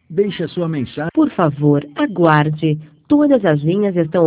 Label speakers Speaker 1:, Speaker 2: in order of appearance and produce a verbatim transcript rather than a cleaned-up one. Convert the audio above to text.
Speaker 1: Deixe a sua mensagem.
Speaker 2: Por favor, aguarde. Todas as linhas estão